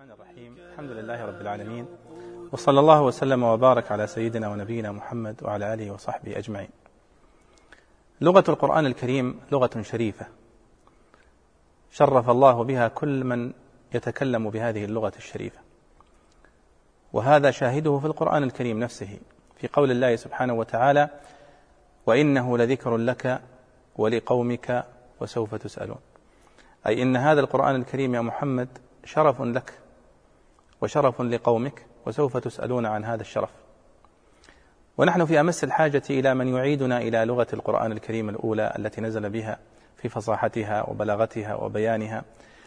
الرحمن الرحيم. الحمد لله رب العالمين، وصلى الله وسلم وبارك على سيدنا ونبينا محمد وعلى آله وصحبه أجمعين. لغة القرآن الكريم لغة شريفة شرف الله بها كل من يتكلم بهذه اللغة الشريفة، وهذا شاهده في القرآن الكريم نفسه في قول الله سبحانه وتعالى: وإنه لذكر لك ولقومك وسوف تسألون. أي إن هذا القرآن الكريم يا محمد شرف لك وشرف لقومك، وسوف تسألون عن هذا الشرف. ونحن في أمس الحاجة إلى من يعيدنا إلى لغة القرآن الكريم الأولى التي نزل بها في فصاحتها وبلاغتها وبيانها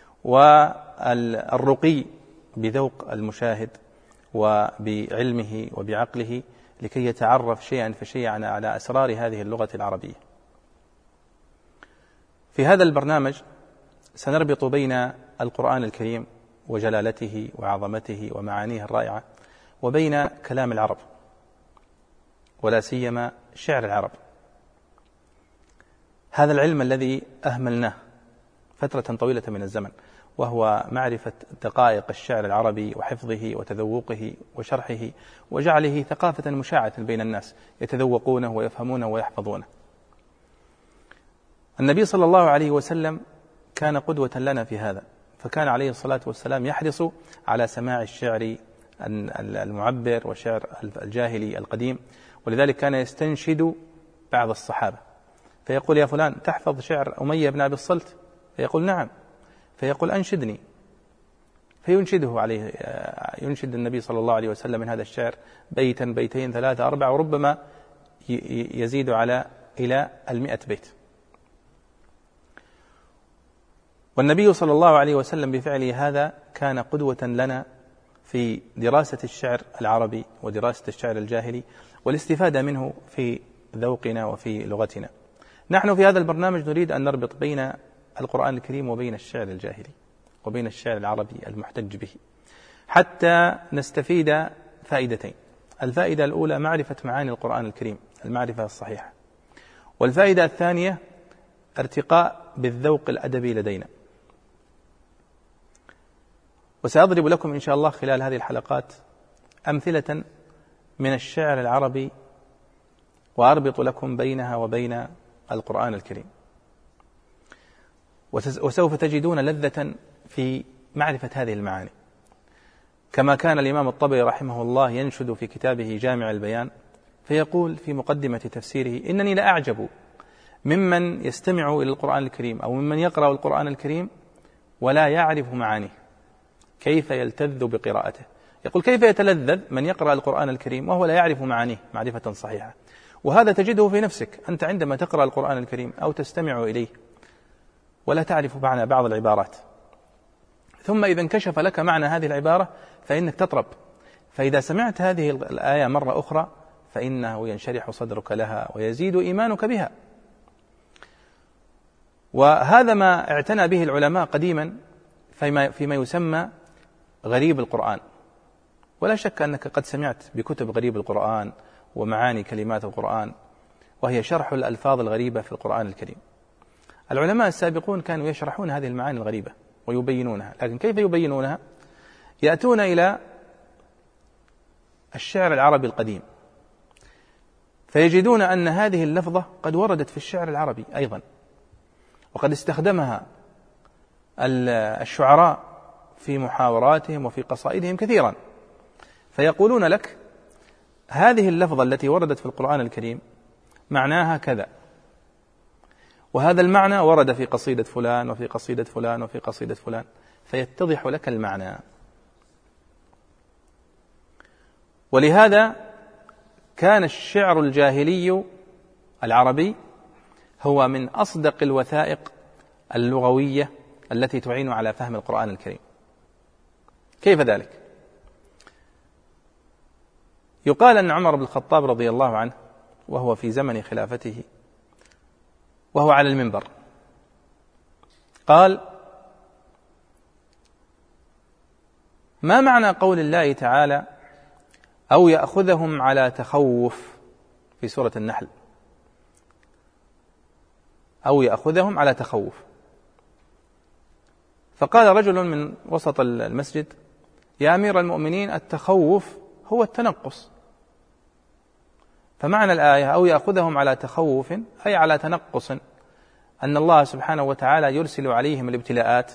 والرقي بذوق المشاهد وبعلمه وبعقله، لكي يتعرف شيئا فشيئا على أسرار هذه اللغة العربية. في هذا البرنامج سنربط بين القرآن الكريم وجلالته وعظمته ومعانيه الرائعة وبين كلام العرب، ولا سيما شعر العرب، هذا العلم الذي أهملناه فترة طويلة من الزمن، وهو معرفة دقائق الشعر العربي وحفظه وتذوقه وشرحه وجعله ثقافة مشاعة بين الناس يتذوقونه ويفهمونه ويحفظونه. النبي صلى الله عليه وسلم كان قدوة لنا في هذا، فكان عليه الصلاة والسلام يحرص على سماع الشعر المعبر وشعر الجاهلي القديم، ولذلك كان يستنشد بعض الصحابة فيقول: يا فلان تحفظ شعر أمية بن أبي الصلت؟ فيقول: نعم. فيقول: أنشدني. فينشده عليه، ينشد النبي صلى الله عليه وسلم من هذا الشعر بيتا بيتين ثلاثة أربعة، وربما يزيد إلى 100 بيت. والنبي صلى الله عليه وسلم بفعله هذا كان قدوة لنا في دراسة الشعر العربي ودراسة الشعر الجاهلي والاستفادة منه في ذوقنا وفي لغتنا. نحن في هذا البرنامج نريد أن نربط بين القرآن الكريم وبين الشعر الجاهلي وبين الشعر العربي المحتج به، حتى نستفيد فائدتين: الفائدة الأولى معرفة معاني القرآن الكريم، المعرفة الصحيحة، والفائدة الثانية ارتقاء بالذوق الأدبي لدينا. وسأضرب لكم إن شاء الله خلال هذه الحلقات أمثلة من الشعر العربي، وأربط لكم بينها وبين القرآن الكريم، وسوف تجدون لذة في معرفة هذه المعاني، كما كان الإمام الطبري رحمه الله ينشد في كتابه جامع البيان، فيقول في مقدمة تفسيره: إنني لأعجب ممن يستمع إلى القرآن الكريم أو ممن يقرأ القرآن الكريم ولا يعرف معانيه، كيف يلتذ بقراءته. يقول: كيف يتلذذ من يقرأ القرآن الكريم وهو لا يعرف معانيه معرفة صحيحة؟ وهذا تجده في نفسك أنت عندما تقرأ القرآن الكريم أو تستمع إليه ولا تعرف معنى بعض العبارات، ثم إذا انكشف لك معنى هذه العبارة فإنك تطرب، فإذا سمعت هذه الآية مرة أخرى فإنه ينشرح صدرك لها ويزيد إيمانك بها. وهذا ما اعتنى به العلماء قديما فيما يسمى غريب القرآن. ولا شك أنك قد سمعت بكتب غريب القرآن ومعاني كلمات القرآن، وهي شرح الألفاظ الغريبة في القرآن الكريم. العلماء السابقون كانوا يشرحون هذه المعاني الغريبة ويبينونها، لكن كيف يبينونها؟ يأتون إلى الشعر العربي القديم فيجدون أن هذه اللفظة قد وردت في الشعر العربي أيضا، وقد استخدمها الشعراء في محاوراتهم وفي قصائدهم كثيرا، فيقولون لك: هذه اللفظة التي وردت في القرآن الكريم معناها كذا، وهذا المعنى ورد في قصيدة فلان وفي قصيدة فلان وفي قصيدة فلان، فيتضح لك المعنى. ولهذا كان الشعر الجاهلي العربي هو من أصدق الوثائق اللغوية التي تعين على فهم القرآن الكريم. كيف ذلك؟ يقال أن عمر بن الخطاب رضي الله عنه وهو في زمن خلافته وهو على المنبر قال: ما معنى قول الله تعالى: أو يأخذهم على تخوف، في سورة النحل؟ أو يأخذهم على تخوف. فقال رجل من وسط المسجد: يا أمير المؤمنين التخوف هو التنقص. فمعنى الآية أو يأخذهم على تخوف أي على تنقص، أن الله سبحانه وتعالى يرسل عليهم الابتلاءات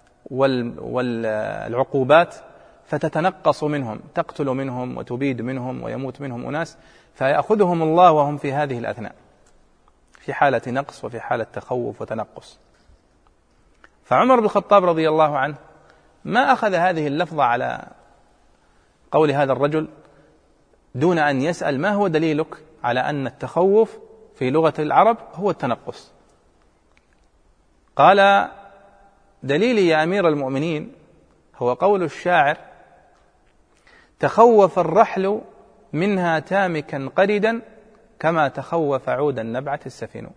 والعقوبات فتتنقص منهم، تقتل منهم وتبيد منهم ويموت منهم أناس، فيأخذهم الله وهم في هذه الأثناء في حالة نقص وفي حالة تخوف وتنقص. فعمر بن الخطاب رضي الله عنه ما أخذ هذه اللفظة على قول هذا الرجل دون أن يسأل ما هو دليلك على أن التخوف في لغة العرب هو التنقص. قال دليلي يا أمير المؤمنين هو قول الشاعر تخوف الرحل منها تامكا قردا كما تخوف عود النبعة السفن.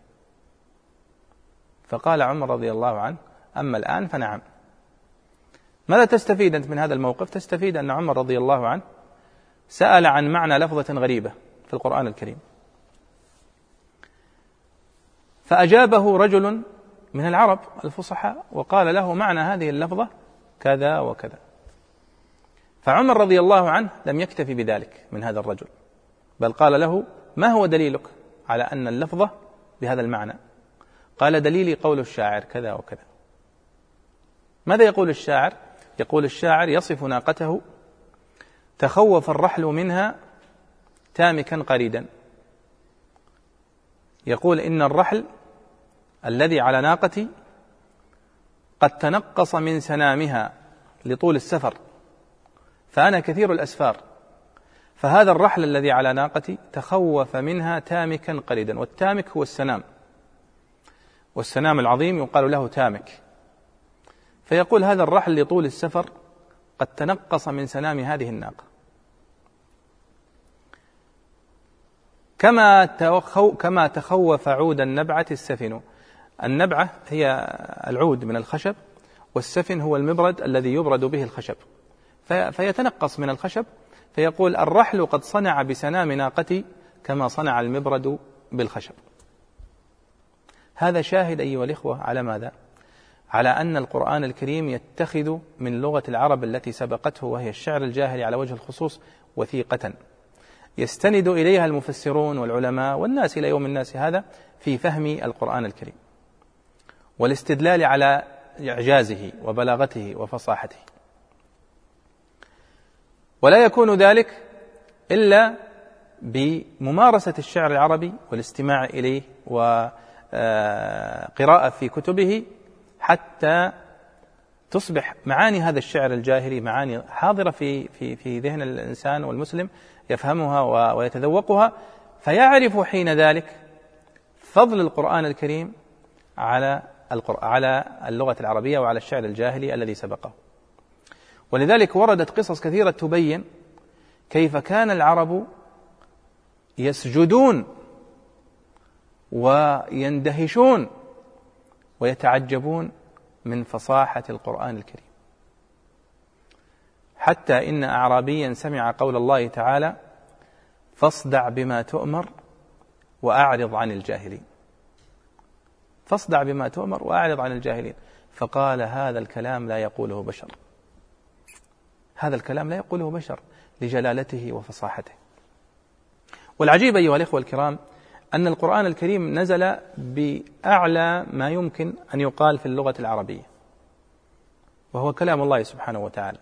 فقال عمر رضي الله عنه أما الآن فنعم. ماذا تستفيد أنت من هذا الموقف؟ تستفيد أن عمر رضي الله عنه سأل عن معنى لفظة غريبة في القرآن الكريم، فأجابه رجل من العرب الفصحاء وقال له معنى هذه اللفظة كذا وكذا. فعمر رضي الله عنه لم يكتفي بذلك من هذا الرجل، بل قال له ما هو دليلك على أن اللفظة بهذا المعنى؟ قال دليلي قول الشاعر كذا وكذا. ماذا يقول الشاعر؟ يقول الشاعر يصف ناقته تخوف الرحل منها تامكا قريدا، يقول إن الرحل الذي على ناقتي قد تنقص من سنامها لطول السفر فأنا كثير الأسفار، فهذا الرحل الذي على ناقتي تخوف منها تامكا قريدا، والتامك هو السنام، والسنام العظيم يقال له تامك. فيقول هذا الرحل لطول السفر قد تنقص من سنام هذه الناقة، كما تخوف عود النبعة السفن. النبعة هي العود من الخشب، والسفن هو المبرد الذي يبرد به الخشب، فيتنقص من الخشب. فيقول الرحل قد صنع بسنام ناقتي كما صنع المبرد بالخشب. هذا شاهد أيها الإخوة على ماذا؟ على أن القرآن الكريم يتخذ من لغة العرب التي سبقته وهي الشعر الجاهلي على وجه الخصوص وثيقة يستند إليها المفسرون والعلماء والناس إلى يوم الناس هذا في فهم القرآن الكريم والاستدلال على إعجازه وبلاغته وفصاحته. ولا يكون ذلك إلا بممارسة الشعر العربي والاستماع إليه وقراءة في كتبه حتى تصبح معاني هذا الشعر الجاهلي معاني حاضرة في ذهن الإنسان والمسلم يفهمها ويتذوقها، فيعرف حين ذلك فضل القرآن الكريم على اللغة العربية وعلى الشعر الجاهلي الذي سبقه. ولذلك وردت قصص كثيرة تبين كيف كان العرب يسجدون ويندهشون ويتعجبون من فصاحة القرآن الكريم، حتى إن أعرابيا سمع قول الله تعالى فاصدع بما تؤمر وأعرض عن الجاهلين. فاصدع بما تؤمر وأعرض عن الجاهلين، فقال هذا الكلام لا يقوله بشر، هذا الكلام لا يقوله بشر لجلالته وفصاحته. والعجيب أيها الإخوة الكرام أن القرآن الكريم نزل بأعلى ما يمكن أن يقال في اللغة العربية، وهو كلام الله سبحانه وتعالى.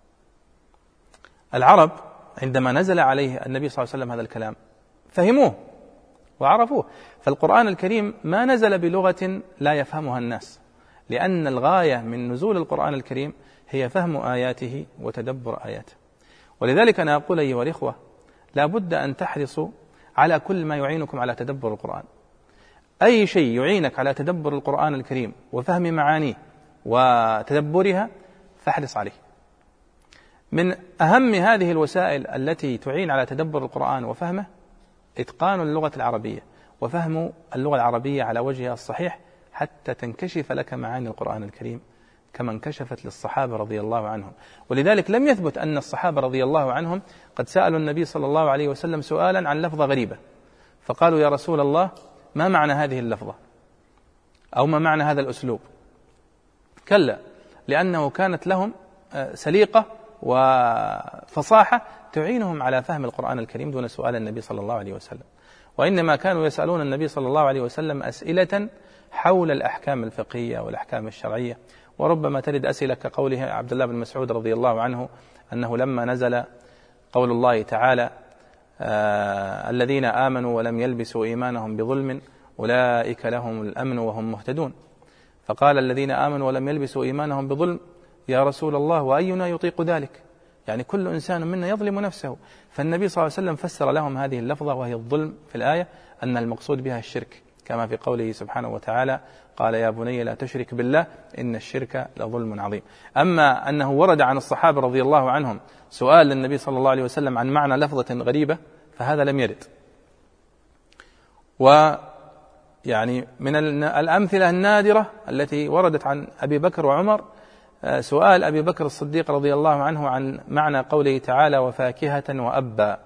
العرب عندما نزل عليه النبي صلى الله عليه وسلم هذا الكلام فهموه وعرفوه. فالقرآن الكريم ما نزل بلغة لا يفهمها الناس، لأن الغاية من نزول القرآن الكريم هي فهم آياته وتدبر آياته. ولذلك أنا أقول أيها الإخوة لا بد أن تحرصوا على كل ما يعينكم على تدبر القرآن. أي شيء يعينك على تدبر القرآن الكريم وفهم معانيه وتدبرها فاحرص عليه. من أهم هذه الوسائل التي تعين على تدبر القرآن وفهمه إتقان اللغة العربية وفهم اللغة العربية على وجهها الصحيح، حتى تنكشف لك معاني القرآن الكريم كما انكشفت للصحابة رضي الله عنهم. ولذلك لم يثبت أن الصحابة رضي الله عنهم قد سألوا النبي صلى الله عليه وسلم سؤالا عن لفظة غريبة فقالوا يا رسول الله ما معنى هذه اللفظة أو ما معنى هذا الأسلوب؟ كلا، لأنه كانت لهم سليقة وفصاحة تعينهم على فهم القرآن الكريم دون سؤال النبي صلى الله عليه وسلم. وإنما كانوا يسألون النبي صلى الله عليه وسلم أسئلة حول الأحكام الفقهية والأحكام الشرعية، وربما ترد أسئلة كقوله عبد الله بن مسعود رضي الله عنه أنه لما نزل قول الله تعالى الذين آمنوا ولم يلبسوا إيمانهم بظلم أولئك لهم الأمن وهم مهتدون، فقال الذين آمنوا ولم يلبسوا إيمانهم بظلم يا رسول الله وأينا يطيق ذلك؟ يعني كل إنسان منا يظلم نفسه. فالنبي صلى الله عليه وسلم فسر لهم هذه اللفظة وهي الظلم في الآية أن المقصود بها الشرك، كما في قوله سبحانه وتعالى قال يا بني لا تشرك بالله إن الشرك لظلم عظيم. أما أنه ورد عن الصحابة رضي الله عنهم سؤال للنبي صلى الله عليه وسلم عن معنى لفظة غريبة فهذا لم يرد. ويعني من الأمثلة النادرة التي وردت عن أبي بكر وعمر سؤال أبي بكر الصديق رضي الله عنه عن معنى قوله تعالى وفاكهة وأبا،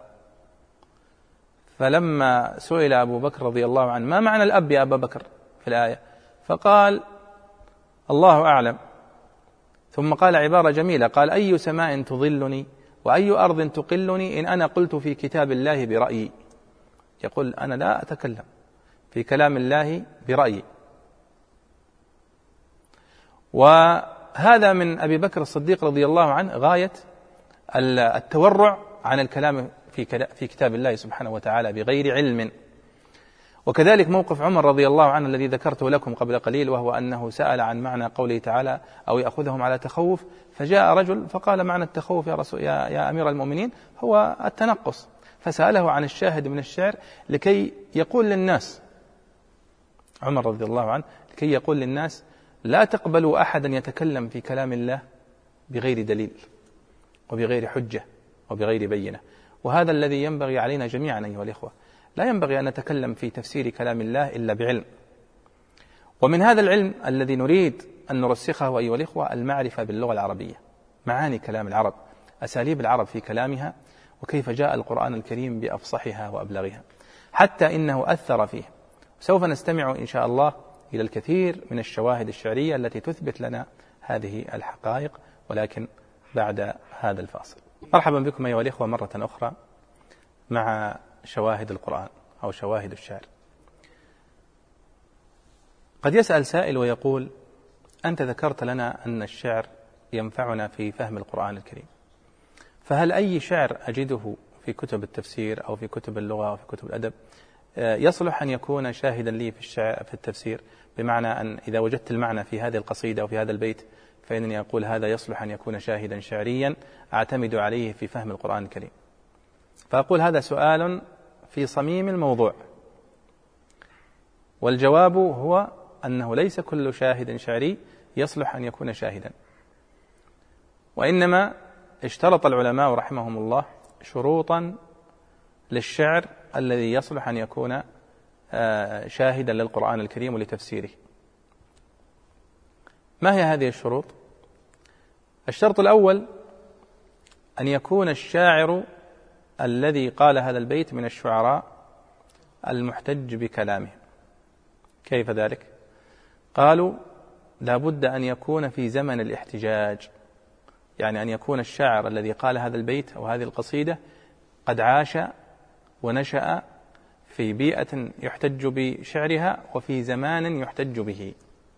فلما سئل أبو بكر رضي الله عنه ما معنى الأب يا أبا بكر في الآية، فقال الله أعلم، ثم قال عبارة جميلة قال أي سماء تظلني وأي أرض تقلني إن أنا قلت في كتاب الله برأيي، يقول أنا لا أتكلم في كلام الله برأيي. وهذا من أبي بكر الصديق رضي الله عنه غاية التورع عن الكلام في كتاب الله سبحانه وتعالى بغير علم. وكذلك موقف عمر رضي الله عنه الذي ذكرته لكم قبل قليل، وهو أنه سأل عن معنى قوله تعالى أو يأخذهم على تخوف، فجاء رجل فقال معنى التخوف يا أمير المؤمنين هو التنقص، فسأله عن الشاهد من الشعر لكي يقول للناس، عمر رضي الله عنه لكي يقول للناس لا تقبلوا أحدا يتكلم في كلام الله بغير دليل وبغير حجة وبغير بينة. وهذا الذي ينبغي علينا جميعا أيها الإخوة، لا ينبغي أن نتكلم في تفسير كلام الله إلا بعلم. ومن هذا العلم الذي نريد أن نرسخه أيها الإخوة المعرفة باللغة العربية، معاني كلام العرب، أساليب العرب في كلامها، وكيف جاء القرآن الكريم بأفصحها وأبلغها، حتى إنه أثر فيه. سوف نستمع إن شاء الله إلى الكثير من الشواهد الشعرية التي تثبت لنا هذه الحقائق، ولكن بعد هذا الفاصل. مرحبا بكم أيها الإخوة مرة أخرى مع شواهد القرآن أو شواهد الشعر. قد يسأل سائل ويقول أنت ذكرت لنا أن الشعر ينفعنا في فهم القرآن الكريم، فهل أي شعر أجده في كتب التفسير أو في كتب اللغة أو في كتب الأدب يصلح أن يكون شاهدا لي في التفسير؟ بمعنى أن إذا وجدت المعنى في هذه القصيدة أو في هذا البيت فإنني أقول هذا يصلح أن يكون شاهدا شعريا أعتمد عليه في فهم القرآن الكريم. فأقول هذا سؤال في صميم الموضوع، والجواب هو أنه ليس كل شاهد شعري يصلح أن يكون شاهدا، وإنما اشترط العلماء رحمهم الله شروطا للشعر الذي يصلح أن يكون شاهدا للقرآن الكريم ولتفسيره. ما هي هذه الشروط؟ الشرط الأول أن يكون الشاعر الذي قال هذا البيت من الشعراء المحتج بكلامه. كيف ذلك؟ قالوا لا بد أن يكون في زمن الاحتجاج، يعني أن يكون الشاعر الذي قال هذا البيت أو هذه القصيدة قد عاش ونشأ في بيئة يحتج بشعرها وفي زمان يحتج به.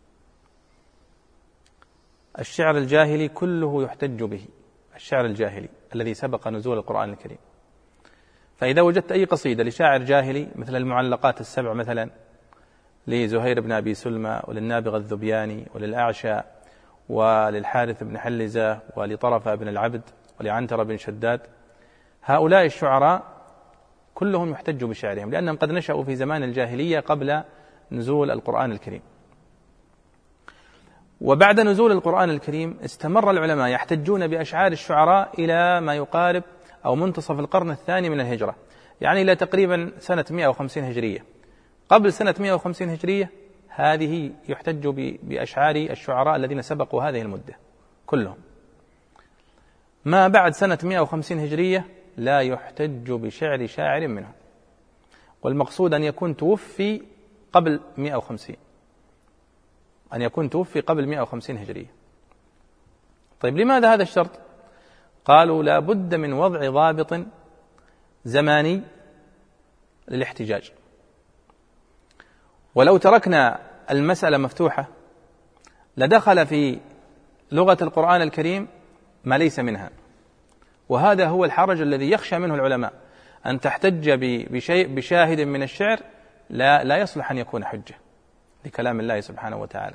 الشعر الجاهلي كله يحتج به، الشعر الجاهلي الذي سبق نزول القرآن الكريم. فإذا وجدت أي قصيدة لشاعر جاهلي مثل المعلقات السبع مثلا لزهير بن أبي سلمى وللنابغة الذبياني وللأعشى وللحارث بن حلزة ولطرفة بن العبد ولعنتر بن شداد، هؤلاء الشعراء كلهم يحتج بشعرهم لأنهم قد نشأوا في زمان الجاهلية قبل نزول القرآن الكريم. وبعد نزول القرآن الكريم استمر العلماء يحتجون بأشعار الشعراء إلى ما يقارب أو منتصف القرن الثاني من الهجرة، يعني إلى تقريبا سنة 150 هجرية. قبل سنة 150 هجرية هذه يحتج بأشعار الشعراء الذين سبقوا هذه المدة كلهم. ما بعد سنة 150 هجرية لا يحتج بشعر شاعر منهم، والمقصود أن يكون توفي قبل 150، أن يكون توفي قبل 150 هجرية. طيب لماذا هذا الشرط؟ قالوا لا بد من وضع ضابط زماني للاحتجاج، ولو تركنا المسألة مفتوحة لدخل في لغة القرآن الكريم ما ليس منها، وهذا هو الحرج الذي يخشى منه العلماء، أن تحتج بشاهد من الشعر لا يصلح أن يكون حجة لكلام الله سبحانه وتعالى.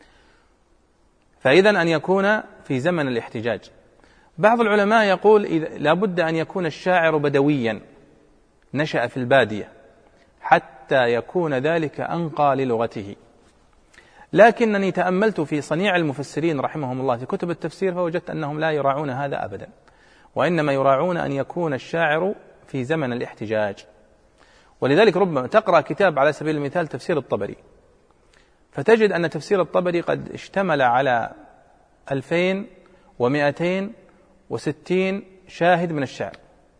فإذن أن يكون في زمن الاحتجاج. بعض العلماء يقول لا بد أن يكون الشاعر بدويا نشأ في البادية حتى يكون ذلك أنقى للغته، لكنني تأملت في صنيع المفسرين رحمهم الله في كتب التفسير فوجدت أنهم لا يراعون هذا أبدا، وإنما يراعون أن يكون الشاعر في زمن الاحتجاج. ولذلك ربما تقرأ كتاب على سبيل المثال تفسير الطبري، فتجد أن تفسير الطبري قد اشتمل على 2260 شاهد من الشعر،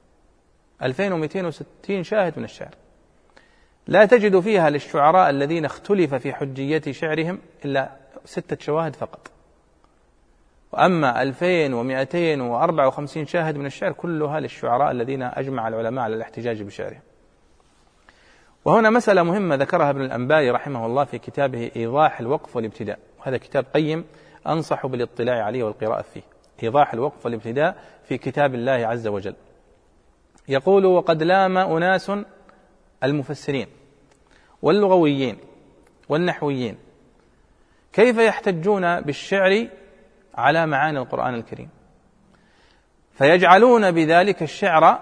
2260 شاهد من الشعر، لا تجد فيها للشعراء الذين اختلف في حجية شعرهم إلا 6 شواهد فقط، وأما 2254 شاهد من الشعر كلها للشعراء الذين أجمع العلماء على الاحتجاج بشعرهم. وهنا مسألة مهمة ذكرها ابن الأنباري رحمه الله في كتابه إيضاح الوقف والابتداء، وهذا كتاب قيم أنصح بالاطلاع عليه والقراءة فيه، إيضاح الوقف والابتداء في كتاب الله عز وجل. يقول: وقد لام أناس المفسرين واللغويين والنحويين كيف يحتجون بالشعر على معاني القرآن الكريم، فيجعلون بذلك الشعر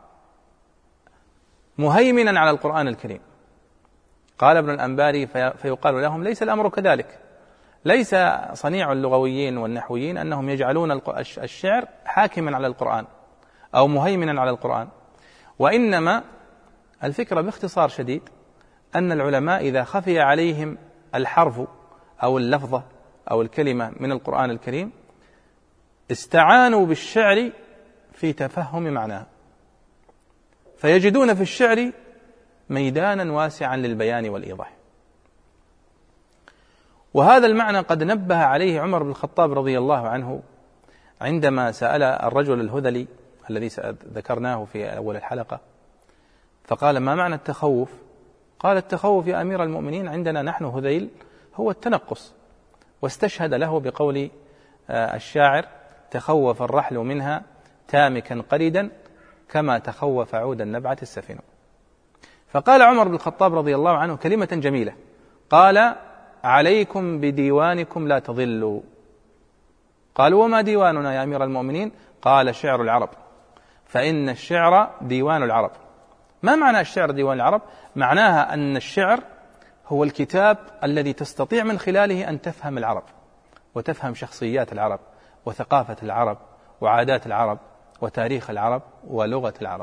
مهيمنا على القرآن الكريم. قال ابن الأنباري: فيقال لهم: ليس الأمر كذلك، ليس صنيع اللغويين والنحويين أنهم يجعلون الشعر حاكما على القرآن أو مهيمنا على القرآن، وإنما الفكرة باختصار شديد أن العلماء إذا خفي عليهم الحرف أو اللفظة أو الكلمة من القرآن الكريم استعانوا بالشعر في تفهم معناها، فيجدون في الشعر ميدانا واسعا للبيان والإيضاح. وهذا المعنى قد نبه عليه عمر بن الخطاب رضي الله عنه عندما سأل الرجل الهذلي الذي ذكرناه في أول الحلقة، فقال: ما معنى التخوف؟ قال: التخوف يا أمير المؤمنين عندنا نحن هذيل هو التنقص، واستشهد له بقول الشاعر: تخوف الرحل منها تامكا قريدا كما تخوف عود النبعة السفن. فقال عمر بن الخطاب رضي الله عنه كلمة جميلة، قال: عليكم بديوانكم لا تضلوا. قالوا: وما ديواننا يا أمير المؤمنين؟ قال: شعر العرب، فإن الشعر ديوان العرب. ما معنى الشعر ديوان العرب؟ معناها أن الشعر هو الكتاب الذي تستطيع من خلاله أن تفهم العرب وتفهم شخصيات العرب وثقافة العرب وعادات العرب وتاريخ العرب ولغة العرب.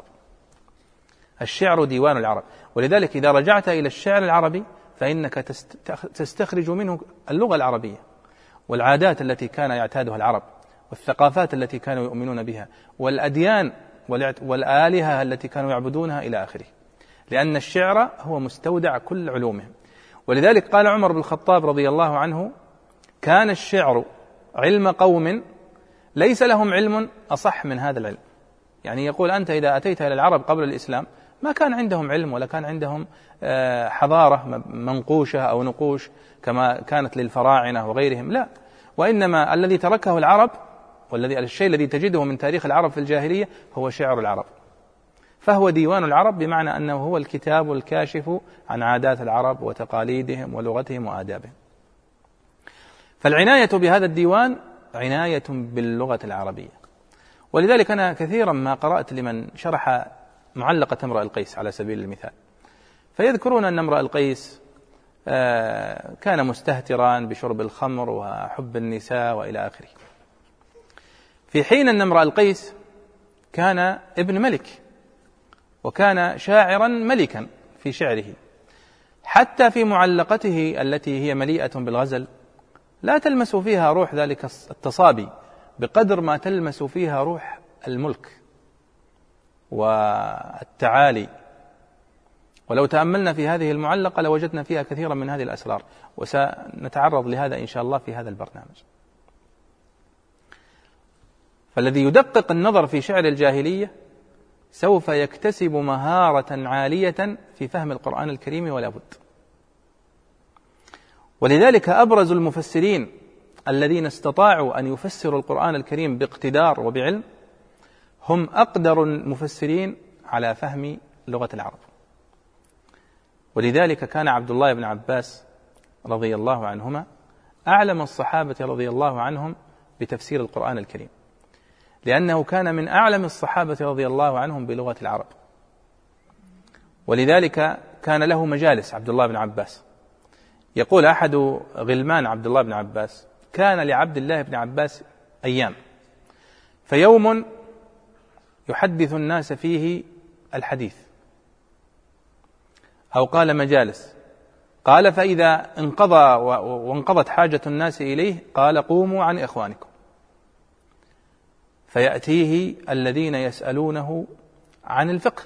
الشعر ديوان العرب، ولذلك إذا رجعت إلى الشعر العربي فإنك تستخرج منه اللغة العربية والعادات التي كان يعتادها العرب والثقافات التي كانوا يؤمنون بها والأديان والآلهة التي كانوا يعبدونها إلى آخره، لأن الشعر هو مستودع كل علومهم. ولذلك قال عمر بن الخطاب رضي الله عنه: كان الشعر علم قوم ليس لهم علم أصح من هذا العلم. يعني يقول أنت إذا أتيت إلى العرب قبل الإسلام ما كان عندهم علم ولا كان عندهم حضارة منقوشة أو نقوش كما كانت للفراعنة وغيرهم، لا، وإنما الذي تركه العرب الشيء الذي تجده من تاريخ العرب في الجاهلية هو شعر العرب، فهو ديوان العرب، بمعنى أنه هو الكتاب الكاشف عن عادات العرب وتقاليدهم ولغتهم وآدابهم. فالعناية بهذا الديوان عناية باللغة العربية. ولذلك أنا كثيرا ما قرأت لمن شرح معلقة امرأ القيس على سبيل المثال، فيذكرون أن امرأ القيس كان مستهترا بشرب الخمر وحب النساء وإلى آخره، في حين أن امرأ القيس كان ابن ملك وكان شاعرا ملكا في شعره، حتى في معلقته التي هي مليئة بالغزل لا تلمس فيها روح ذلك التصابي بقدر ما تلمس فيها روح الملك والتعالي. ولو تأملنا في هذه المعلقة لوجدنا فيها كثيرا من هذه الأسرار، وسنتعرض لهذا إن شاء الله في هذا البرنامج. فالذي يدقق النظر في شعر الجاهلية سوف يكتسب مهارة عالية في فهم القرآن الكريم ولا بد. ولذلك أبرز المفسرين الذين استطاعوا أن يفسروا القرآن الكريم باقتدار وبعلم هم أقدر المفسرين على فهم لغة العرب. ولذلك كان عبد الله بن عباس رضي الله عنهما أعلم الصحابة رضي الله عنهم بتفسير القرآن الكريم، لأنه كان من أعلم الصحابة رضي الله عنهم بلغة العرب. ولذلك كان له مجالس عبد الله بن عباس. يقول أحد غلمان عبد الله بن عباس: كان لعبد الله بن عباس أيام، فيوم يحدث الناس فيه الحديث، أو قال مجالس، قال فإذا انقضى وانقضت حاجة الناس إليه قال: قوموا عن إخوانكم. فيأتيه الذين يسألونه عن الفقه،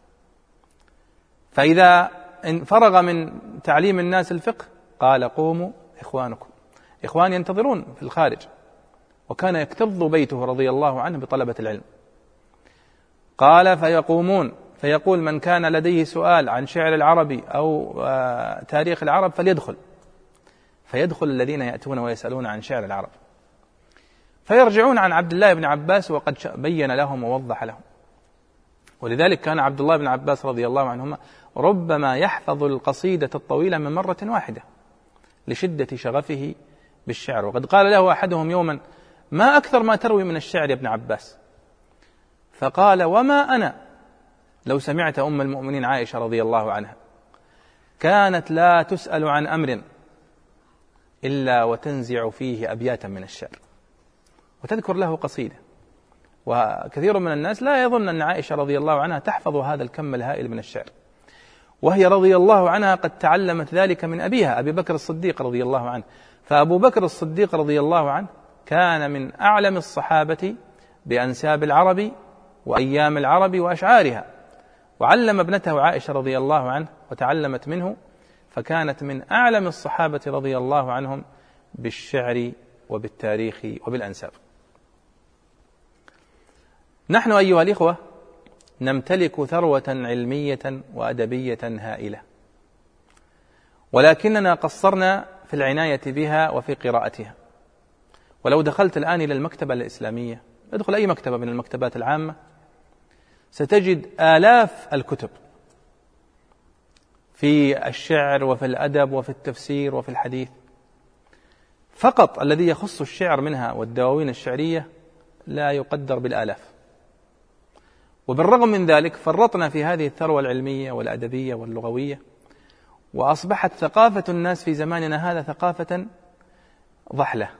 فإذا فرغ من تعليم الناس الفقه قال: قوموا إخوانكم. إخوان ينتظرون في الخارج، وكان يكتظ بيته رضي الله عنه بطلبة العلم. قال: فيقومون، فيقول: من كان لديه سؤال عن شعر العربي أو تاريخ العرب فليدخل. فيدخل الذين يأتون ويسألون عن شعر العرب، فيرجعون عن عبد الله بن عباس وقد بين لهم ووضح لهم. ولذلك كان عبد الله بن عباس رضي الله عنهما ربما يحفظ القصيدة الطويلة من مرة واحدة لشدة شغفه بالشعر. وقد قال له أحدهم يوما: ما أكثر ما تروي من الشعر يا ابن عباس؟ فقال: وما أنا لو سمعت أم المؤمنين عائشة رضي الله عنها كانت لا تسأل عن أمر إلا وتنزع فيه أبياتا من الشعر، وتذكر له قصيدة. وكثير من الناس لا يظن أن عائشة رضي الله عنها تحفظ هذا الكم الهائل من الشعر، وهي رضي الله عنها قد تعلمت ذلك من أبيها أبي بكر الصديق رضي الله عنه. فأبو بكر الصديق رضي الله عنه كان من أعلم الصحابة بأنساب العرب وأيام العرب وأشعارها، وعلم ابنته عائشة رضي الله عنه وتعلمت منه، فكانت من أعلم الصحابة رضي الله عنهم بالشعر وبالتاريخ وبالأنساب. نحن أيها الإخوة نمتلك ثروة علمية وأدبية هائلة، ولكننا قصرنا في العناية بها وفي قراءتها. ولو دخلت الآن إلى المكتبة الإسلامية، ادخل أي مكتبة من المكتبات العامة، ستجد آلاف الكتب في الشعر وفي الأدب وفي التفسير وفي الحديث. فقط الذي يخص الشعر منها والدواوين الشعرية لا يقدر بالآلاف. وبالرغم من ذلك فرطنا في هذه الثروة العلمية والأدبية واللغوية، وأصبحت ثقافة الناس في زماننا هذا ثقافة ضحلة.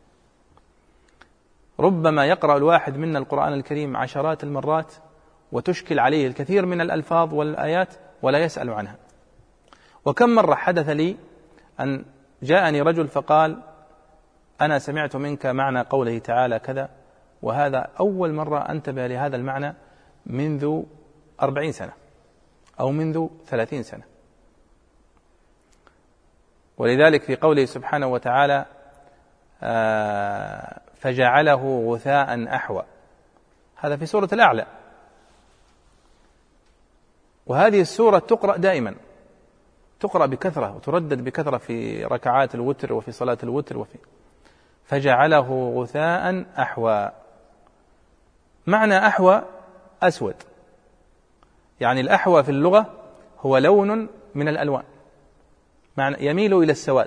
ربما يقرأ الواحد منا القرآن الكريم عشرات المرات وتشكل عليه الكثير من الألفاظ والآيات ولا يسأل عنها. وكم مرة حدث لي أن جاءني رجل فقال: أنا سمعت منك معنى قوله تعالى كذا، وهذا أول مرة أنتبه لهذا المعنى منذ 40 سنة أو منذ 30 سنة. ولذلك في قوله سبحانه وتعالى: فجعله غثاء أحوى، هذا في سورة الأعلى، وهذه السورة تقرأ دائما، تقرأ بكثرة وتردد بكثرة في ركعات الوتر وفي صلاة الوتر. فجعله غثاء أحوى. معنى أحوى أسود، يعني الأحوى في اللغة هو لون من الألوان، معنى يميل إلى السواد.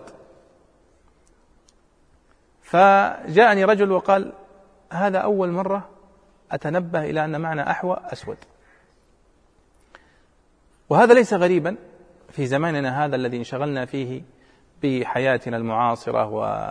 فجاءني رجل وقال: هذا أول مرة أتنبه إلى أن معنى أحوى أسود. وهذا ليس غريبا في زماننا هذا الذي انشغلنا فيه بحياتنا المعاصرة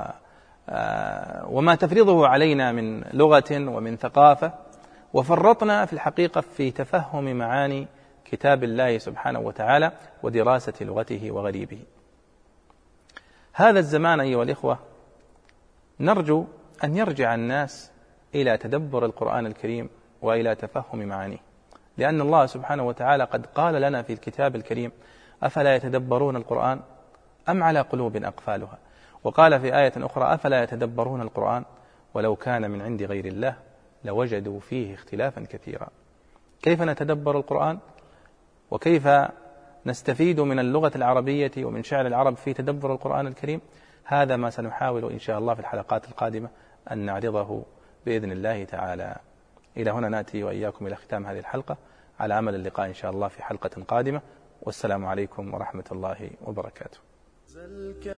وما تفرضه علينا من لغة ومن ثقافة، وفرطنا في الحقيقة في تفهم معاني كتاب الله سبحانه وتعالى ودراسة لغته وغريبه. هذا الزمان أيها الإخوة نرجو أن يرجع الناس إلى تدبر القرآن الكريم وإلى تفهم معانيه، لأن الله سبحانه وتعالى قد قال لنا في الكتاب الكريم: أفلا يتدبرون القرآن أم على قلوب أقفالها. وقال في آية أخرى: أفلا يتدبرون القرآن ولو كان من عند غير الله لوجدوا فيه اختلافا كثيرا. كيف نتدبر القرآن؟ وكيف نستفيد من اللغة العربية ومن شعر العرب في تدبر القرآن الكريم؟ هذا ما سنحاول إن شاء الله في الحلقات القادمة أن نعرضه بإذن الله تعالى. إلى هنا نأتي وإياكم إلى ختام هذه الحلقة، على أمل اللقاء إن شاء الله في حلقة قادمة، والسلام عليكم ورحمة الله وبركاته.